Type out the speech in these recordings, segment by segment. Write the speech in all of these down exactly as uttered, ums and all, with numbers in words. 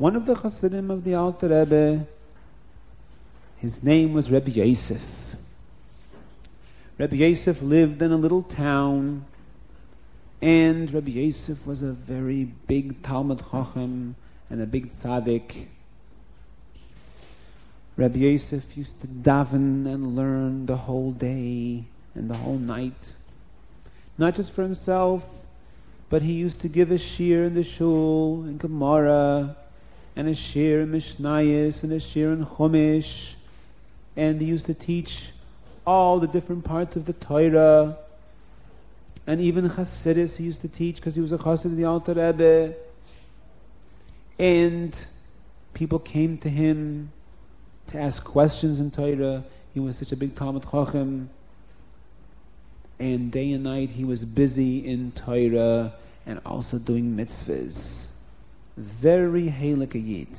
one of the Hasidim of the Alter Rebbe, his name was Rebbe Yosef. Rebbe Yosef lived in a little town, and Rebbe Yosef was a very big Talmud Chacham and a big tzaddik. Rebbe Yosef used to daven and learn the whole day and the whole night. Not just for himself, but he used to give a shir in the shul, in Gemara, and a shir in Mishnayos, and a shir in Chumash. And he used to teach all the different parts of the Torah. And even Chassidus he used to teach because he was a Chassid of the Alter Rebbe. And people came to him to ask questions in Torah. He was such a big Talmud Chacham. And day and night he was busy in Torah and also doing mitzvahs. Very heilig yid.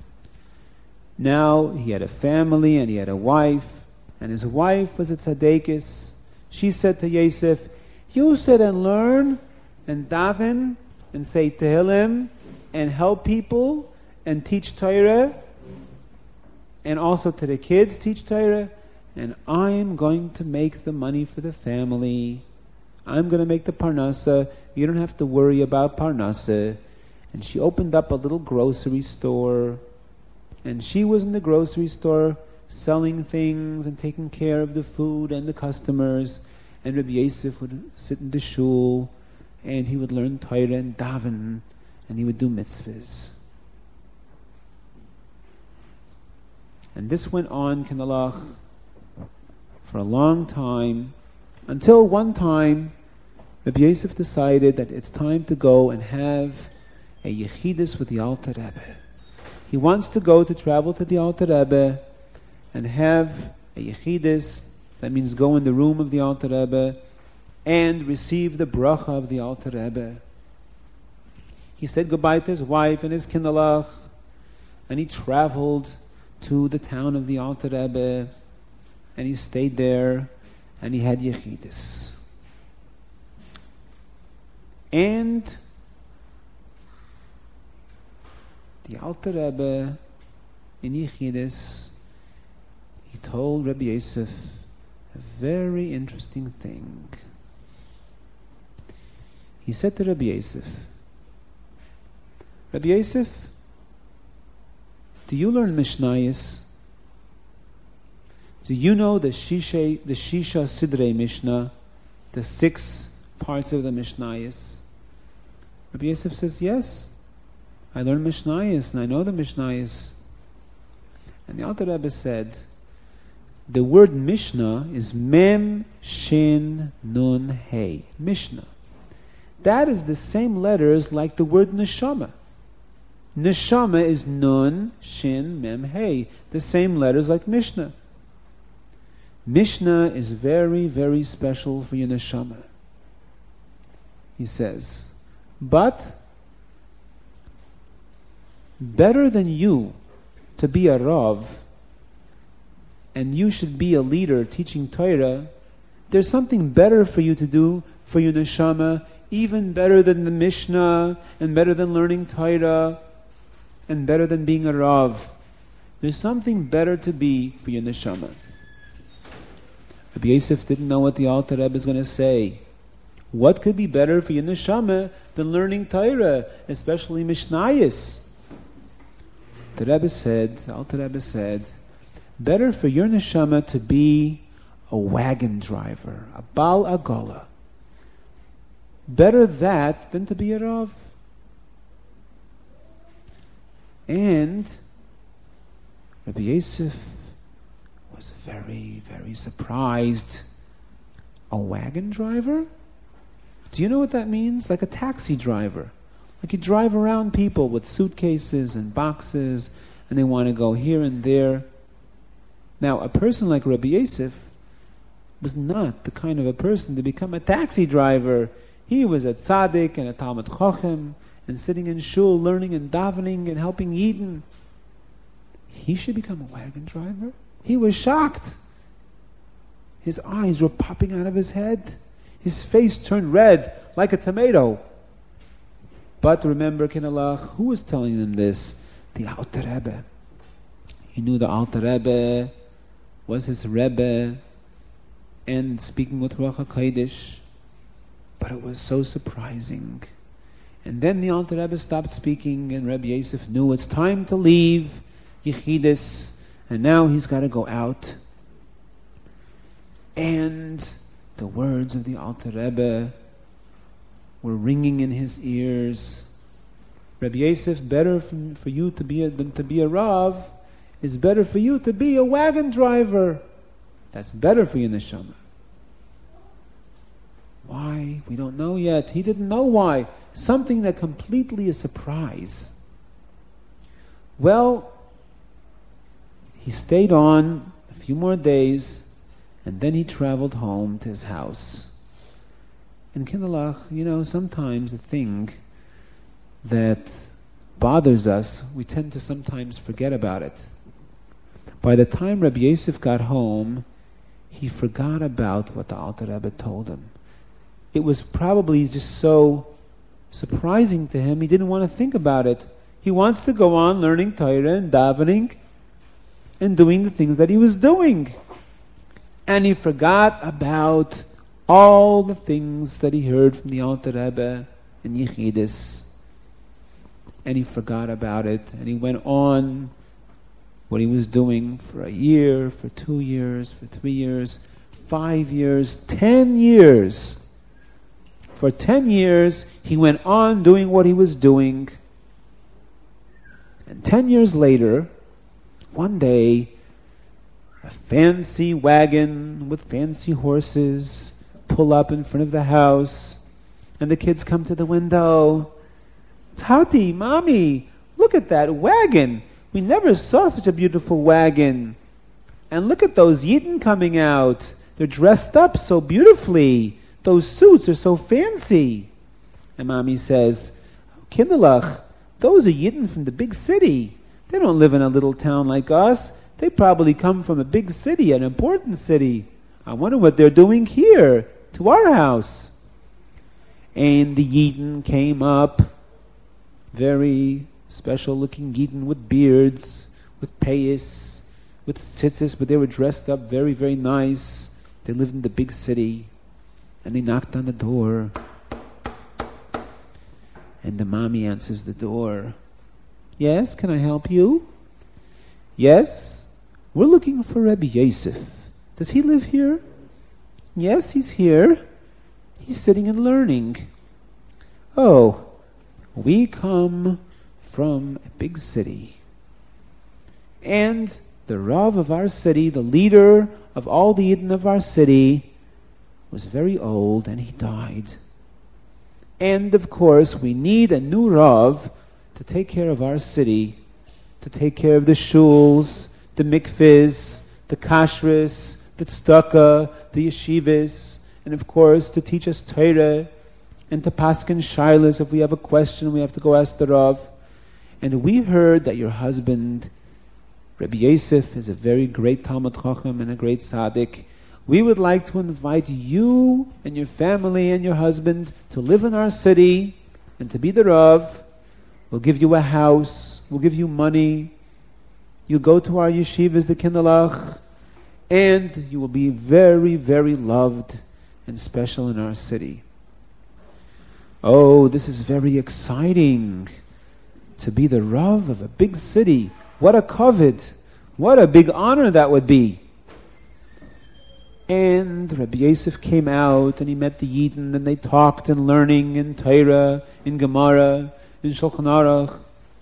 Now he had a family and he had a wife, and his wife was a tzaddikus. She said to Yosef, "You sit and learn and daven and say Tehillim and help people and teach Torah, and also to the kids teach Torah, and I'm going to make the money for the family. I'm going to make the parnasa. You don't have to worry about parnasa." And she opened up a little grocery store, and she was in the grocery store selling things and taking care of the food and the customers. And Rabbi Yosef would sit in the shul, and he would learn Torah and daven, and he would do mitzvahs. And this went on, Kinalach, for a long time, until one time Rabbi Yosef decided that it's time to go and have a yechidus with the Alter Rebbe. He wants to go to travel to the Alter Rebbe and have a yechidus, that means go in the room of the Alter Rebbe and receive the bracha of the Alter Rebbe. He said goodbye to his wife and his kindalach, and he traveled to the town of the Alter Rebbe, and he stayed there, and he had yechidus. And the Alter Rebbe in yechidus, he told Rabbi Yosef a very interesting thing. He said to Rabbi Yosef, "Rabbi Yosef, do you learn Mishnayos? Do you know the Shisha, the Shisha Sidrei Mishnah, the six parts of the Mishnayos?" Rabbi Yosef says, "Yes, I learned Mishnayos and I know the Mishnayos." And the Alter Rebbe said, the word Mishnah is Mem Shin Nun Hey. Mishnah. That is the same letters like the word Neshama. Neshama is Nun, Shin, Mem, Hey. The same letters like Mishnah. Mishnah is very, very special for your Neshama. He says, but better than you to be a Rav, and you should be a leader teaching Torah, there's something better for you to do for your Neshama, even better than the Mishnah, and better than learning Torah, and better than being a Rav. There's something better to be for your Neshama. Rabbi Yosef didn't know what the Alter Rebbe is going to say. What could be better for your Neshama than learning Torah, especially Mishnayos? The Rebbe said, the Alter Rebbe said, better for your Neshama to be a wagon driver, a Baal Agola. Better that than to be a Rav. And Rabbi Yosef was very, very surprised. A wagon driver? Do you know what that means? Like a taxi driver. Like you drive around people with suitcases and boxes, and they want to go here and there. Now, a person like Rabbi Yosef was not the kind of a person to become a taxi driver. He was a tzaddik and a Talmud Chochem, and sitting in shul, learning and davening and helping Yidden. He should become a wagon driver? He was shocked. His eyes were popping out of his head. His face turned red like a tomato. But remember, Kinalach, who was telling them this? the Alter Rebbe. He knew the Alter Rebbe was his Rebbe, and speaking with Ruach HaKodesh, but it was so surprising. And then the Alter Rebbe stopped speaking, and Rebbe Yosef knew it's time to leave Yechidus, and now he's got to go out. And the words of the Alter Rebbe were ringing in his ears. Rebbe Yosef, better for, for you to be a, than to be a Rav is better for you to be a wagon driver. That's better for your neshama. Why? We don't know yet. He didn't know why. Something that completely a surprise. Well, he stayed on a few more days, and then he traveled home to his house. And Kinderlach, you know, sometimes the thing that bothers us, we tend to sometimes forget about it. By the time Rebbe Yosef got home, he forgot about what the Alter Rebbe told him. It was probably just so surprising to him, he didn't want to think about it. He wants to go on learning Torah and davening and doing the things that he was doing. And he forgot about all the things that he heard from the Alter Rebbe in Yechidus. And he forgot about it, and he went on what he was doing for a year, for two years, for three years, five years, ten years. For ten years, he went on doing what he was doing. And ten years later, one day, a fancy wagon with fancy horses pull up in front of the house, and the kids come to the window. Tati, Mommy, look at that wagon. We never saw such a beautiful wagon. And look at those Yidden coming out. They're dressed up so beautifully. Those suits are so fancy. And Mommy says, Kinderlach, those are Yidden from the big city. They don't live in a little town like us. They probably come from a big city, an important city. I wonder what they're doing here, to our house. And the Yidden came up, very special-looking Yidden with beards, with payas, with tzitzis, but they were dressed up very, very nice. They lived in the big city. And they knocked on the door. And the mommy answers the door. Yes, can I help you? Yes, we're looking for Rebbe Yosef. Does he live here? Yes, he's here. He's sitting and learning. Oh, we come from a big city. And the Rav of our city, the leader of all the Yidden of our city, was very old and he died. And of course, we need a new Rav to take care of our city, to take care of the shuls, the mikvahs, the kashrus, the tzedakah, the yeshivas, and of course to teach us Torah and to paskin shilas. If we have a question, we have to go ask the Rav. And we heard that your husband, Rebbe Yosef, is a very great Talmud Chacham and a great tzaddik. We would like to invite you and your family and your husband to live in our city and to be the Rav. We'll give you a house. We'll give you money. You go to our yeshivas, the Kinderlach, and you will be very, very loved and special in our city. Oh, this is very exciting to be the Rav of a big city. What a kavod. What a big honor that would be. And Rabbi Yosef came out and he met the Yidden and they talked and learning in Torah, in Gemara, in Shulchan Aruch.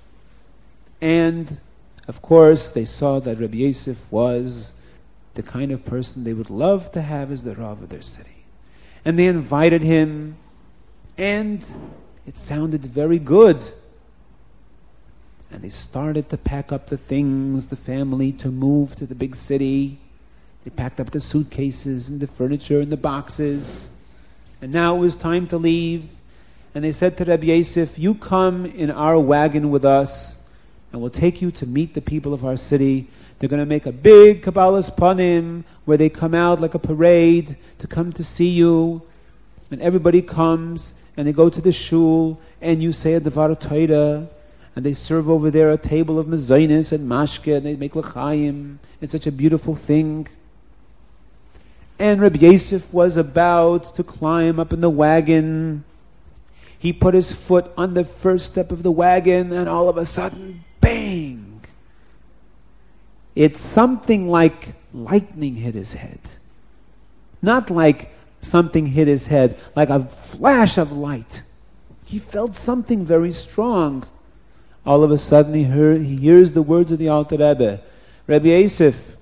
And of course they saw that Rabbi Yosef was the kind of person they would love to have as the Rav of their city. And they invited him, and it sounded very good. And they started to pack up the things, the family, to move to the big city. They packed up the suitcases and the furniture and the boxes. And now it was time to leave. And they said to Rabbi Yosef, you come in our wagon with us, and we'll take you to meet the people of our city. They're going to make a big Kabbalas Panim, where they come out like a parade to come to see you. And everybody comes, and they go to the shul, and you say a Devar Torah, and they serve over there a table of mezainis and mashke, and they make l'chaim. It's such a beautiful thing. And Rabbi Yosef was about to climb up in the wagon. He put his foot on the first step of the wagon, and all of a sudden, bang! It's something like lightning hit his head. Not like something hit his head, like a flash of light. He felt something very strong. All of a sudden he, heard, he hears the words of the Alter Rebbe. Rabbi Yosef,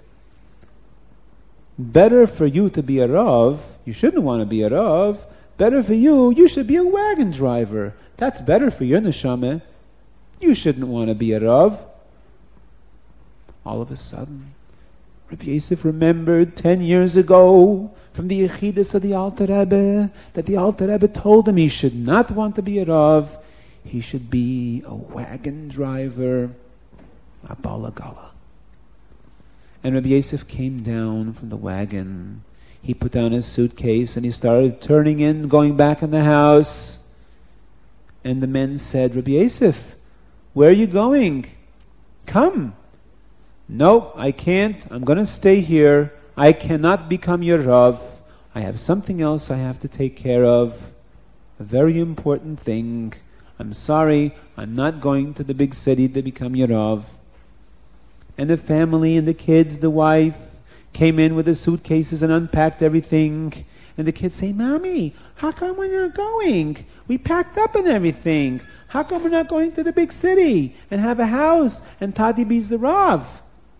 better for you to be a Rav. You shouldn't want to be a Rav. Better for you, you should be a wagon driver. That's better for your neshama. You shouldn't want to be a Rav. All of a sudden, Rabbi Yosef remembered ten years ago from the Yechidus of the Alter Rebbe that the Alter Rebbe told him he should not want to be a Rav. He should be a wagon driver, a balagala. And Rabbi Yosef came down from the wagon. He put down his suitcase and he started turning in, going back in the house. And the men said, Rabbi Yosef, where are you going? Come. No, I can't. I'm going to stay here. I cannot become your Rav. I have something else I have to take care of. A very important thing. I'm sorry, I'm not going to the big city to become your Rav. And the family and the kids, the wife, came in with the suitcases and unpacked everything. And the kids say, Mommy, how come we're not going? We packed up and everything. How come we're not going to the big city and have a house and Tati be's the Rav?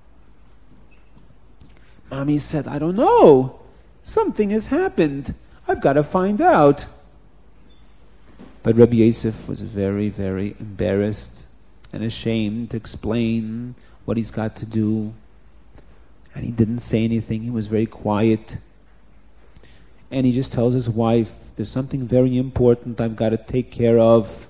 Mommy said, I don't know. Something has happened. I've got to find out. But Rabbi Yosef was very, very embarrassed and ashamed to explain what he's got to do. And he didn't say anything. He was very quiet. And he just tells his wife, there's something very important I've got to take care of.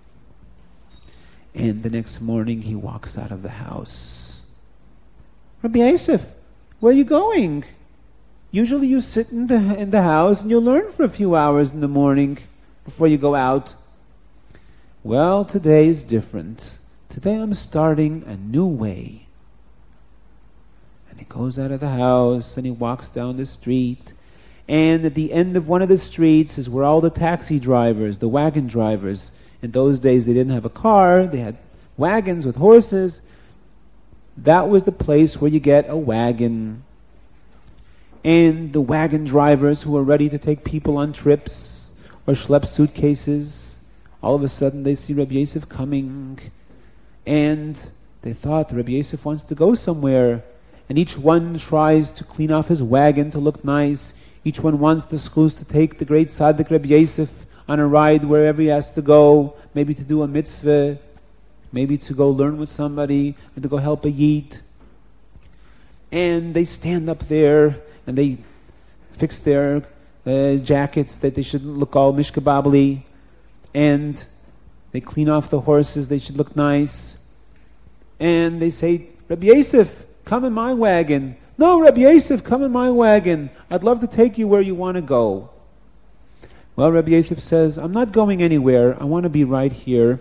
And the next morning he walks out of the house. Rabbi Yosef, where are you going? Usually you sit in the, in the house and you learn for a few hours in the morning before you go out. Well, today is different. Today I'm starting a new way. And he goes out of the house and he walks down the street. And at the end of one of the streets is where all the taxi drivers, the wagon drivers, in those days they didn't have a car, they had wagons with horses. That was the place where you get a wagon. And the wagon drivers who were ready to take people on trips or schlep suitcases, all of a sudden they see Rabbi Yosef coming. And they thought Rabbi Yosef wants to go somewhere. And each one tries to clean off his wagon to look nice. Each one wants the schus to take the great tzaddik Rabbi Yosef on a ride wherever he has to go, maybe to do a mitzvah, maybe to go learn with somebody, or to go help a yid. And they stand up there and they fix their uh, jackets that they shouldn't look all mishkababli, and they clean off the horses, they should look nice. And they say, Rabbi Yosef, come in my wagon. No, Rabbi Yosef, come in my wagon. I'd love to take you where you want to go. Well, Rabbi Yosef says, I'm not going anywhere. I want to be right here.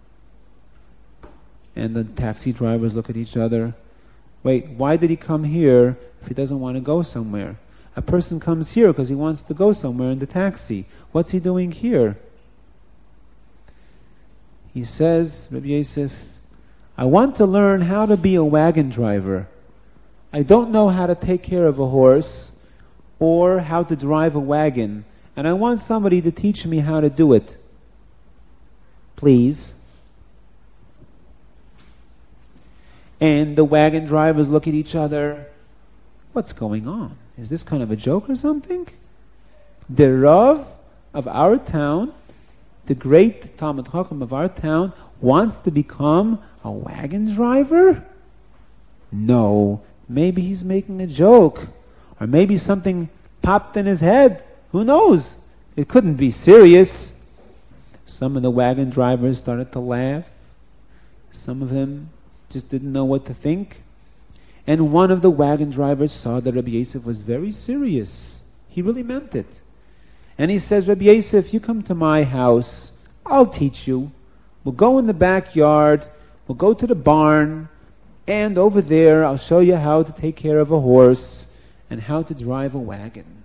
And the taxi drivers look at each other. Wait, why did he come here if he doesn't want to go somewhere? A person comes here because he wants to go somewhere in the taxi. What's he doing here? He says, Rabbi Yosef, I want to learn how to be a wagon driver. I don't know how to take care of a horse or how to drive a wagon, and I want somebody to teach me how to do it. Please. And the wagon drivers look at each other. What's going on? Is this kind of a joke or something? The Rav of our town, the great Talmid Chacham of our town, wants to become a wagon driver? No. Maybe he's making a joke. Or maybe something popped in his head. Who knows? It couldn't be serious. Some of the wagon drivers started to laugh. Some of them just didn't know what to think. And one of the wagon drivers saw that Rabbi Yosef was very serious. He really meant it. And he says, Rabbi Yosef, you come to my house. I'll teach you. We'll go in the backyard, we'll go to the barn, and over there I'll show you how to take care of a horse and how to drive a wagon.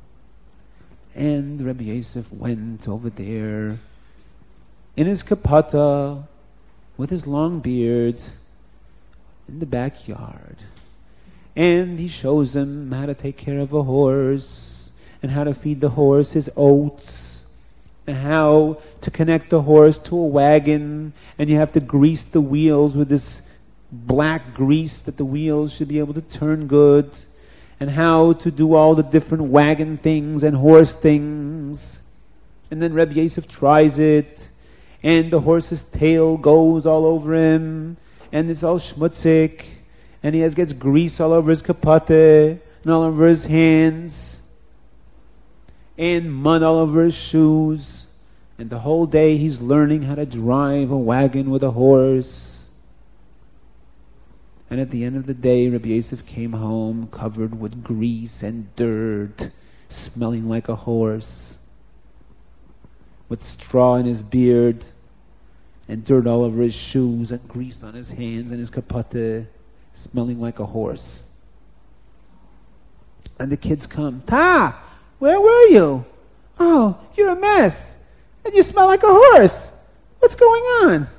And Rabbi Yosef went over there in his kapata with his long beard in the backyard. And he shows him how to take care of a horse and how to feed the horse his oats and how to connect the horse to a wagon, and you have to grease the wheels with this black grease that the wheels should be able to turn good, and how to do all the different wagon things and horse things. And then Rabbi Yosef tries it, and the horse's tail goes all over him, and it's all schmutzig, and he has gets grease all over his kapate and all over his hands, and mud all over his shoes. And the whole day he's learning how to drive a wagon with a horse. And at the end of the day, Rabbi Yosef came home covered with grease and dirt, smelling like a horse, with straw in his beard, and dirt all over his shoes, and grease on his hands and his kapate, smelling like a horse. And the kids come, Ta, where were you? Oh, you're a mess. And you smell like a horse. What's going on?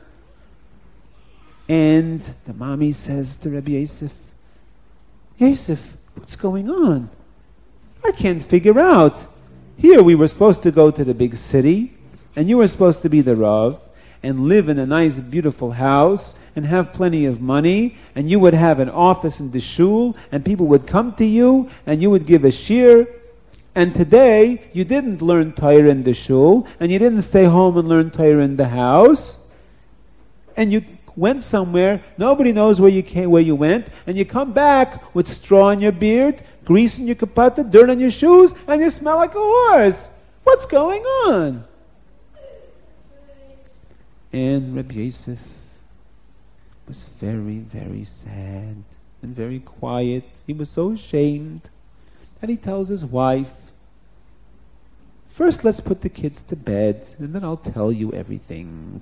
And the mommy says to Rabbi Yosef, Yosef, what's going on? I can't figure out. Here we were supposed to go to the big city, and you were supposed to be the Rav, and live in a nice, beautiful house, and have plenty of money, and you would have an office in the shul, and people would come to you, and you would give a shir. And today, you didn't learn Torah in the shul, and you didn't stay home and learn Torah in the house, and you went somewhere, nobody knows where you came, where you went, and you come back with straw in your beard, grease in your kapata, dirt on your shoes, and you smell like a horse. What's going on? And Rabbi Yosef was very, very sad and very quiet. He was so ashamed. And he tells his wife, first let's put the kids to bed, and then I'll tell you everything.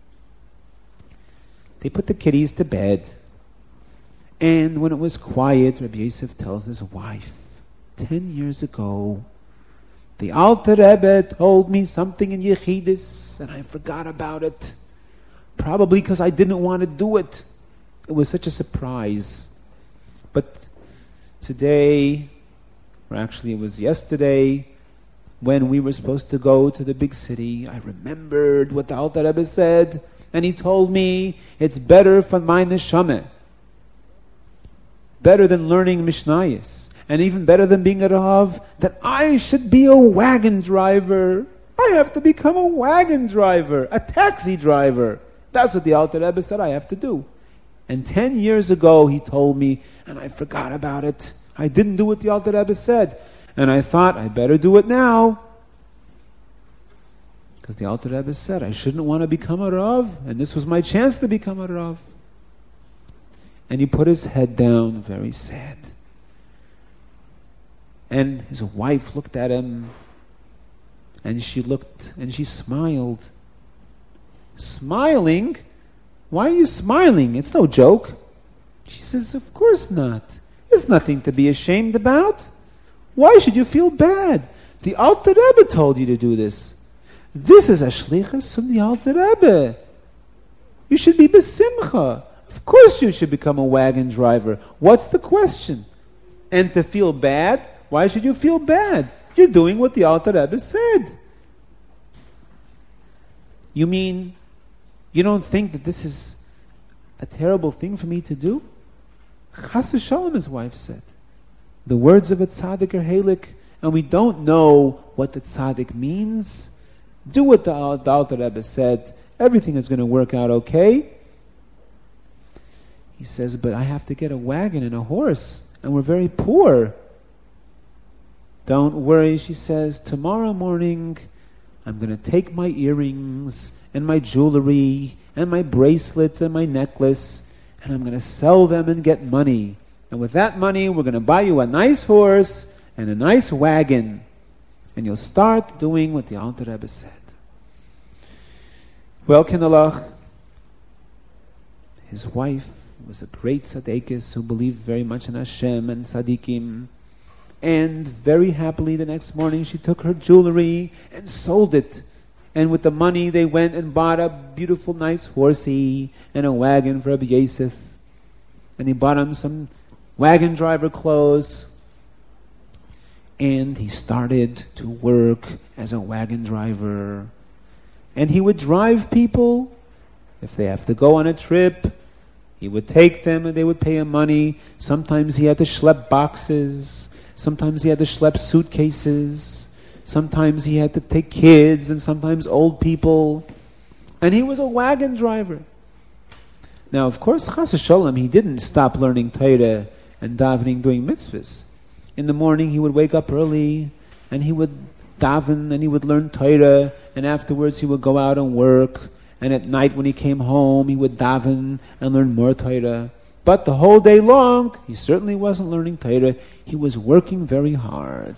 They put the kiddies to bed, and when it was quiet, Rabbi Yosef tells his wife, ten years ago, the Alter Rebbe told me something in Yechidus, and I forgot about it. Probably because I didn't want to do it. It was such a surprise. But today, or actually it was yesterday, when we were supposed to go to the big city, I remembered what the Alter Rebbe said, and he told me it's better for my neshama, better than learning Mishnayos, and even better than being a Rav, that I should be a wagon driver. I have to become a wagon driver, a taxi driver. That's what the Alter Rebbe said I have to do. And ten years ago he told me, and I forgot about it. I didn't do what the Alter Rebbe said. And I thought, I better do it now. Because the Alter Rebbe said I shouldn't want to become a Rav, and this was my chance to become a Rav. And he put his head down, very sad. And his wife looked at him, and she looked, and she smiled. Smiling? Why are you smiling? It's no joke. She says, of course not. There's nothing to be ashamed about. Why should you feel bad? The Alter Rebbe told you to do this. This is a shlichus from the Alter Rebbe. You should be besimcha. Of course you should become a wagon driver. What's the question? And to feel bad? Why should you feel bad? You're doing what the Alter Rebbe said. You mean you don't think that this is a terrible thing for me to do? Chas v'shalom, his wife said. The words of a tzaddik are halik, and we don't know what the tzaddik means. Do what the Alter Rebbe said. Everything is going to work out okay. He says, but I have to get a wagon and a horse, and we're very poor. Don't worry, she says. Tomorrow morning, I'm going to take my earrings and my jewelry and my bracelets and my necklace, and I'm going to sell them and get money. And with that money, we're going to buy you a nice horse and a nice wagon. And you'll start doing what the Alter Rebbe said. Well, Kinalach, his wife was a great tzaddikus who believed very much in Hashem and tzaddikim. And very happily the next morning she took her jewelry and sold it. And with the money they went and bought a beautiful nice horsey and a wagon for Rabbi Yosef. And he bought him some wagon driver clothes. And he started to work as a wagon driver. And he would drive people. If they have to go on a trip, he would take them and they would pay him money. Sometimes he had to schlep boxes. Sometimes he had to schlep suitcases. Sometimes he had to take kids and sometimes old people. And he was a wagon driver. Now, of course, Chas v'Sholom, he didn't stop learning Torah and davening, doing mitzvahs. In the morning, he would wake up early and he would daven and he would learn Torah, and afterwards he would go out and work. And at night when he came home, he would daven and learn more Torah. But the whole day long, he certainly wasn't learning Torah. He was working very hard.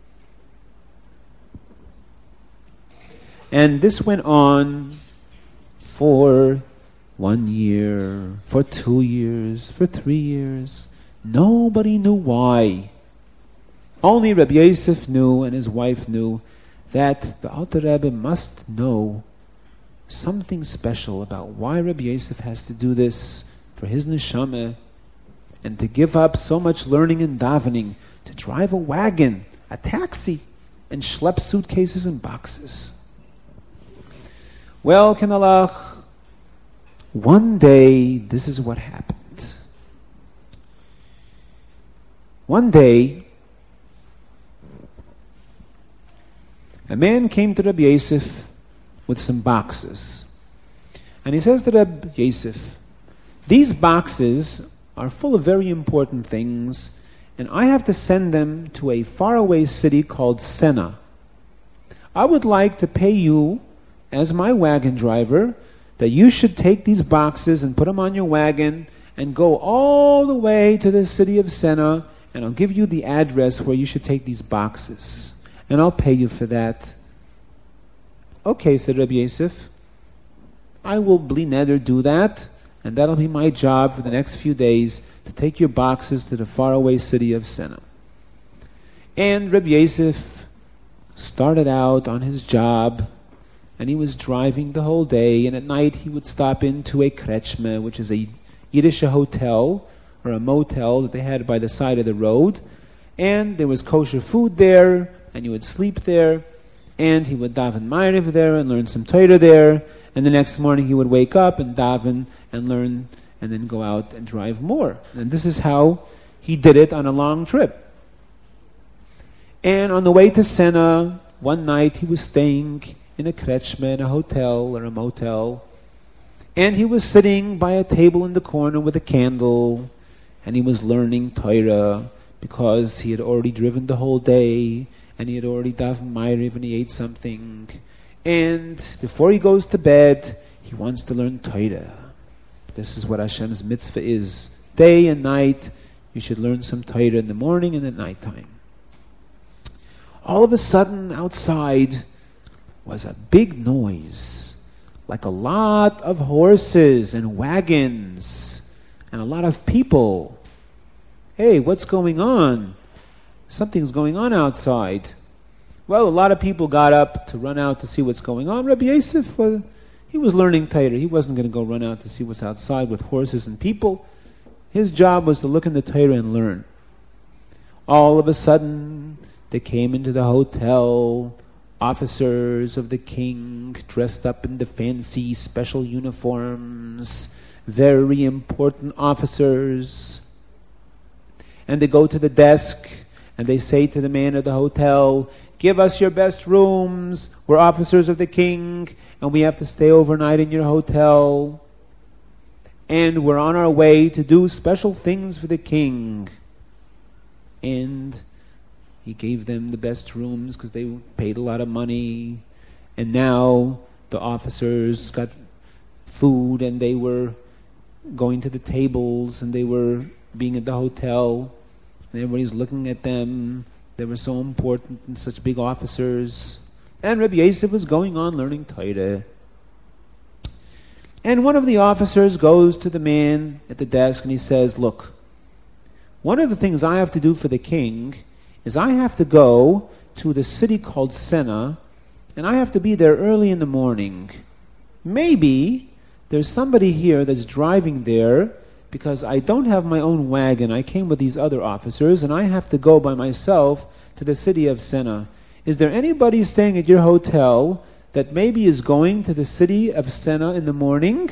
And this went on for one year, for two years, for three years. Nobody knew why. Only Rabbi Yosef knew and his wife knew that the Alter Rebbe must know something special about why Rabbi Yosef has to do this for his neshama and to give up so much learning and davening to drive a wagon, a taxi, and schlep suitcases and boxes. Well, Kinalach, one day this is what happened. One day, a man came to Rabbi Yosef with some boxes. And he says to Rabbi Yosef, these boxes are full of very important things, and I have to send them to a faraway city called Sena. I would like to pay you, as my wagon driver, that you should take these boxes and put them on your wagon and go all the way to the city of Sena, and I'll give you the address where you should take these boxes. And I'll pay you for that. Okay, said Rabbi Yosef, I will bli neder do that, and that'll be my job for the next few days, to take your boxes to the faraway city of Sena. And Rabbi Yosef started out on his job, and he was driving the whole day, and at night he would stop into a kretschme, which is a Yiddish hotel, or a motel that they had by the side of the road, and there was kosher food there, and you would sleep there, and he would daven Ma'ariv there and learn some Torah there, and the next morning he would wake up and daven and learn and then go out and drive more. And this is how he did it on a long trip. And on the way to Sena, one night he was staying in a kretschme, in a hotel or a motel, and he was sitting by a table in the corner with a candle, and he was learning Torah because he had already driven the whole day, and he had already davened Ma'ariv and he ate something. And before he goes to bed, he wants to learn Torah. This is what Hashem's mitzvah is. Day and night, you should learn some Torah in the morning and at night time. All of a sudden, outside was a big noise, like a lot of horses and wagons and a lot of people. Hey, what's going on? Something's going on outside. Well, a lot of people got up to run out to see what's going on. Rabbi Yosef, uh, he was learning Torah. He wasn't going to go run out to see what's outside with horses and people. His job was to look in the Torah and learn. All of a sudden, they came into the hotel, officers of the king, dressed up in the fancy special uniforms, very important officers. And they go to the desk, and they say to the man of the hotel, give us your best rooms. We're officers of the king, and we have to stay overnight in your hotel. And we're on our way to do special things for the king. And he gave them the best rooms because they paid a lot of money. And now the officers got food, and they were going to the tables, and they were being at the hotel. And everybody's looking at them. They were so important and such big officers. And Rabbi Yosef was going on learning Torah. And one of the officers goes to the man at the desk and he says, look, one of the things I have to do for the king is I have to go to the city called Senna, and I have to be there early in the morning. Maybe there's somebody here that's driving there because I don't have my own wagon. I came with these other officers, and I have to go by myself to the city of Senna. Is there anybody staying at your hotel that maybe is going to the city of Senna in the morning?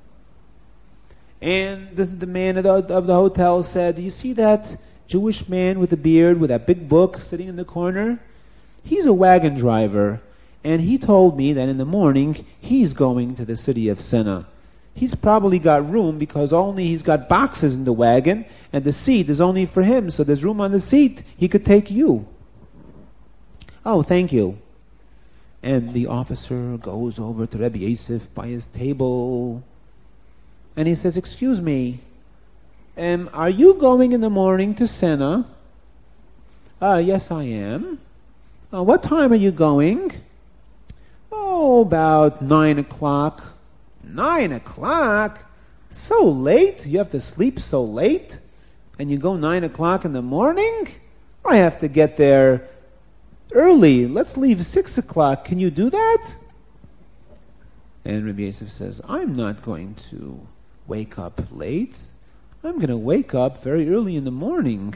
And the, the man of the, of the hotel said, you see that Jewish man with a beard with that big book sitting in the corner? He's a wagon driver, and he told me that in the morning he's going to the city of Senna. He's probably got room because only he's got boxes in the wagon, and the seat is only for him, so there's room on the seat. He could take you. Oh, thank you. And the officer goes over to Rabbi Yosef by his table, and he says, excuse me, um, are you going in the morning to Senna? Uh, yes, I am. Uh, what time are you going? Oh, about nine o'clock. Nine o'clock? So late? You have to sleep so late? And you go nine o'clock in the morning? I have to get there early. Let's leave six o'clock. Can you do that? And Rabbi Yosef says, I'm not going to wake up late. I'm going to wake up very early in the morning.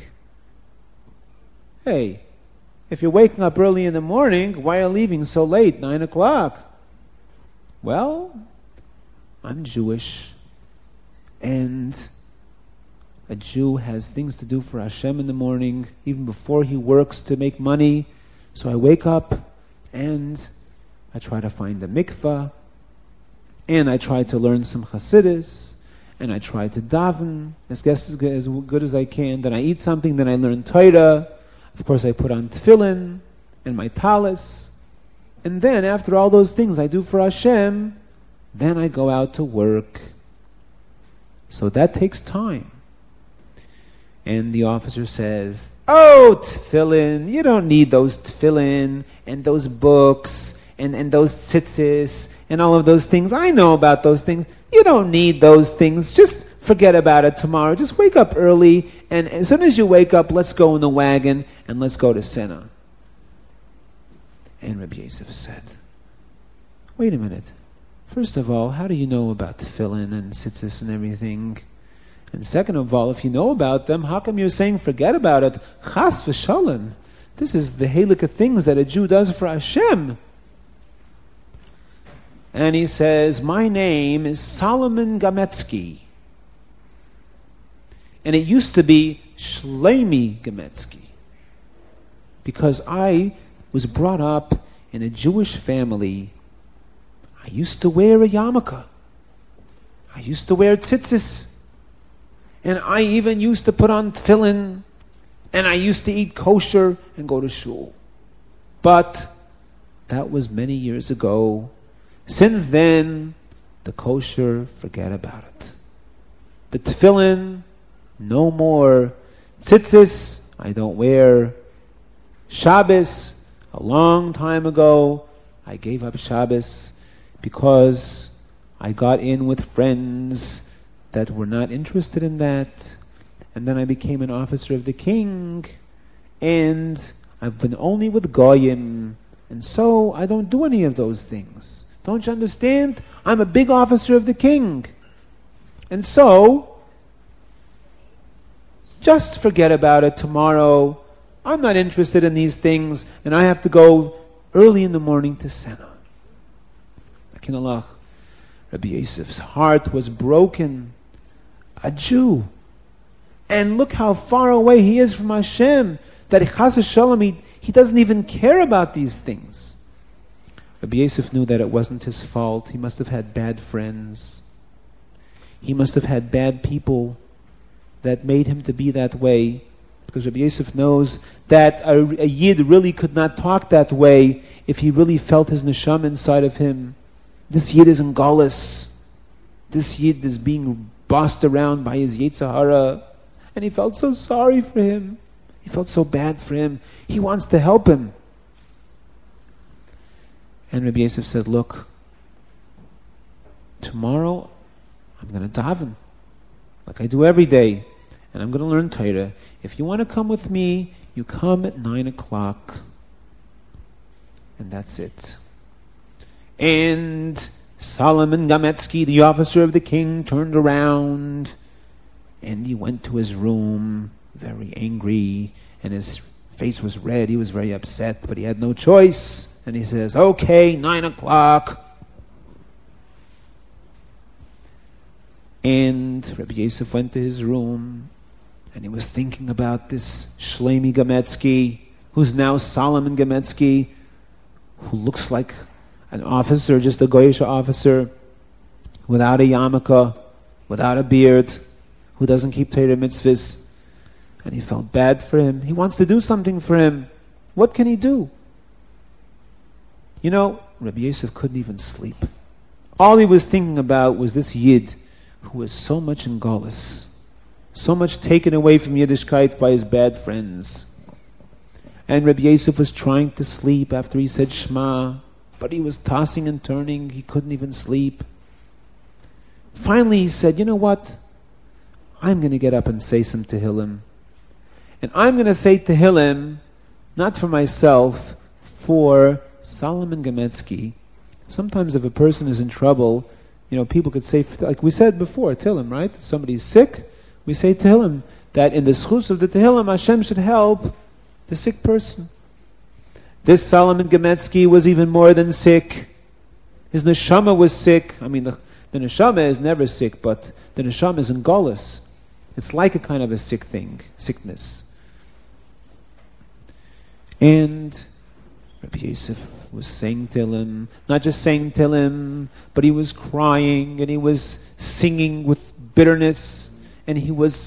Hey, if you're waking up early in the morning, why are you leaving so late, nine o'clock? Well, I'm Jewish, and a Jew has things to do for Hashem in the morning, even before he works to make money. So I wake up, and I try to find a mikvah, and I try to learn some Hasidus, and I try to daven as best as good, as good as I can. Then I eat something, then I learn Torah. Of course, I put on tefillin and my talis. And then, after all those things I do for Hashem, then I go out to work. So that takes time. And the officer says, oh, tefillin, you don't need those tefillin and those books and, and those tzitzis and all of those things. I know about those things. You don't need those things. Just forget about it tomorrow. Just wake up early, and as soon as you wake up, let's go in the wagon and let's go to Senna. And Rabbi Yosef said, wait a minute. First of all, how do you know about tefillin and tzitzis and everything? And second of all, if you know about them, how come you're saying forget about it? Chas v'shalom. This is the halakha things that a Jew does for Hashem. And he says, my name is Solomon Gametsky. And it used to be Shlomi Gametsky. Because I was brought up in a Jewish family. I used to wear a yarmulke. I used to wear tzitzis. And I even used to put on tefillin. And I used to eat kosher and go to shul. But that was many years ago. Since then, the kosher, forget about it. The tefillin, no more. Tzitzis, I don't wear. Shabbos, a long time ago, I gave up Shabbos because I got in with friends that were not interested in that. And then I became an officer of the king. And I've been only with Goyim. And so I don't do any of those things. Don't you understand? I'm a big officer of the king. And so, just forget about it tomorrow. I'm not interested in these things, and I have to go early in the morning to Senna. Akinalach, Rabbi Yosef's heart was broken. A Jew. And look how far away he is from Hashem, that Chas v'shalom, he, he doesn't even care about these things. Rabbi Yosef knew that it wasn't his fault. He must have had bad friends. He must have had bad people that made him to be that way. Because Rabbi Yosef knows that a, a Yid really could not talk that way if he really felt his neshama inside of him. This Yid is in Galus. This Yid is being bossed around by his Yetzer Hara. And he felt so sorry for him. He felt so bad for him. He wants to help him. And Rabbi Yosef said, look, tomorrow I'm going to daven, like I do every day, and I'm going to learn Torah. If you want to come with me, you come at nine o'clock. And that's it. And Solomon Gametsky, the officer of the king, turned around and he went to his room very angry, and his face was red. He was very upset, but he had no choice. And he says, okay, nine o'clock. And Rabbi Yosef went to his room, and he was thinking about this Shlomi Gametsky, who's now Solomon Gametsky, who looks like an officer, just a Goyish officer, without a yarmulke, without a beard, who doesn't keep Torah mitzvahs. And he felt bad for him. He wants to do something for him. What can he do? You know, Rabbi Yosef couldn't even sleep. All he was thinking about was this Yid, who was so much in Golus, so much taken away from Yiddishkeit by his bad friends. And Rabbi Yosef was trying to sleep after he said Shema, but he was tossing and turning. He couldn't even sleep. Finally he said, you know what? I'm going to get up and say some Tehillim. And I'm going to say Tehillim, not for myself, for Solomon Gametsky. Sometimes if a person is in trouble, you know, people could say, like we said before, Tehillim, right? Somebody's sick, we say Tehillim, that in the schus of the Tehillim, Hashem should help the sick person. This Solomon Gametsky was even more than sick. His neshama was sick. I mean, the, the neshama is never sick, but the neshama is in Golus. It's like a kind of a sick thing, sickness. And Rabbi Yosef was saying Tehillim, not just saying Tehillim, but he was crying and he was singing with bitterness, and he was